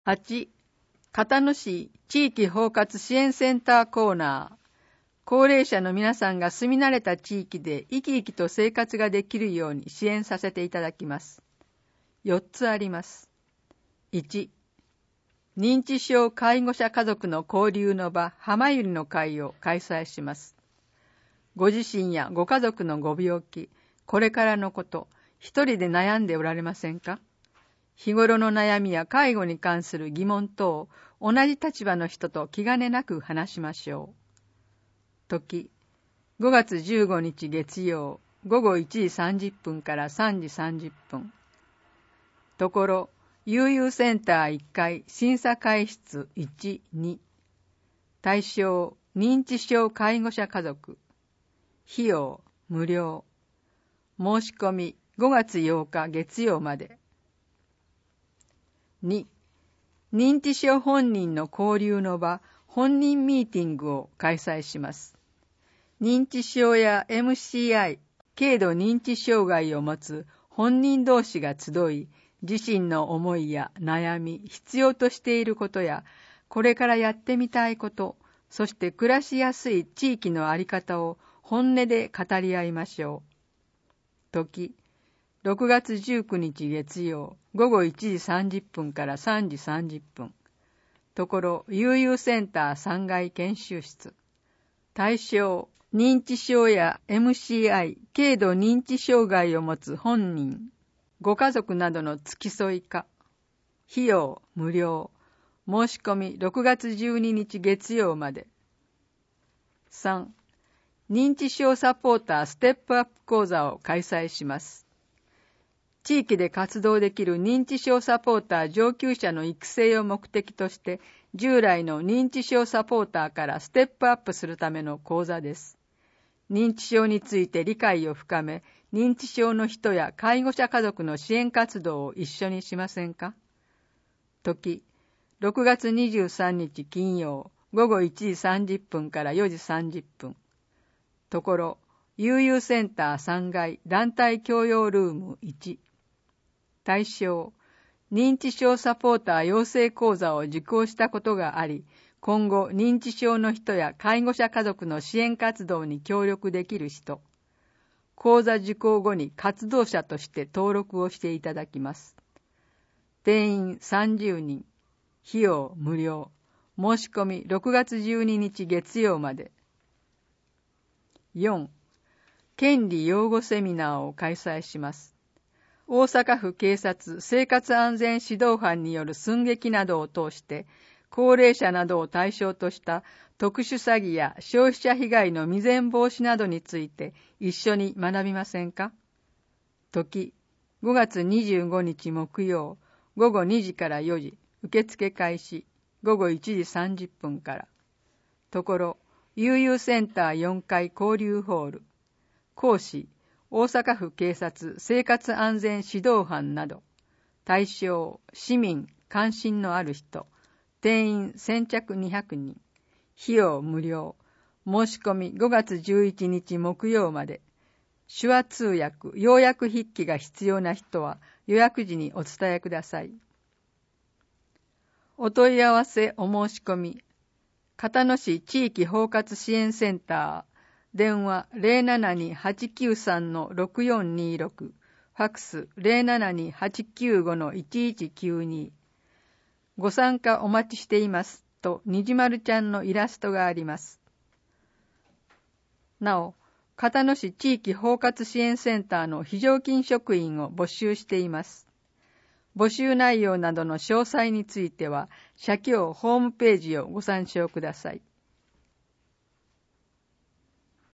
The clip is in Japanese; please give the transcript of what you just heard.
8、片野市地域包括支援センターコーナー。高齢者の皆さんが住み慣れた地域で生き生きと生活ができるように支援させていただきます。4つあります。1、認知症介護者家族の交流の場浜ゆりの会を開催します。ご自身やご家族のご病気、これからのこと、一人で悩んでおられませんか？日頃の悩みや介護に関する疑問等を同じ立場の人と気兼ねなく話しましょう。時、5月15日月曜、午後1時30分から3時30分。ところ、悠々センター1階審査会室1、2。対象、認知症介護者家族。費用、無料。申し込み、5月8日月曜まで。2、認知症本人の交流の場、本人ミーティングを開催します。認知症や MCI、軽度認知障害を持つ本人同士が集い、自身の思いや悩み、必要としていることや、これからやってみたいこと、そして暮らしやすい地域のあり方を本音で語り合いましょう。時、6月19日月曜、午後1時30分から3時30分。ところ、悠々センター3階研修室。対象、認知症や MCI、軽度認知障害を持つ本人、ご家族などの付き添いか。費用、無料。申し込み、6月12日月曜まで。3、認知症サポーターステップアップ講座を開催します。地域で活動できる認知症サポーター上級者の育成を目的として、従来の認知症サポーターからステップアップするための講座です。認知症について理解を深め、認知症の人や介護者家族の支援活動を一緒にしませんか？時、6月23日金曜、午後1時30分から4時30分。ところ、悠々センター3階団体教養ルーム1。対象、認知症サポーター養成講座を受講したことがあり、今後認知症の人や介護者家族の支援活動に協力できる人。講座受講後に活動者として登録をしていただきます。定員30人。費用無料。申し込み6月12日月曜まで。4、権利擁護セミナーを開催します。大阪府警察生活安全指導班による寸劇などを通して、高齢者などを対象とした特殊詐欺や消費者被害の未然防止などについて一緒に学びませんか？時、5月25日木曜、午後2時から4時、受付開始、午後1時30分から。ところ、悠々センター4階交流ホール。講師、大阪府警察生活安全指導班など。対象、市民、関心のある人。定員先着200人。費用無料。申し込み5月11日木曜まで。手話通訳、要約筆記が必要な人は予約時にお伝えください。お問い合わせお申し込み。片野市地域包括支援センター。電話 072-893-6426。ファクス 072-895-1192。ご参加お待ちしていますとにじまるちゃんのイラストがあります。なお、片野市地域包括支援センターの非常勤職員を募集しています。募集内容などの詳細については、社協ホームページをご参照ください。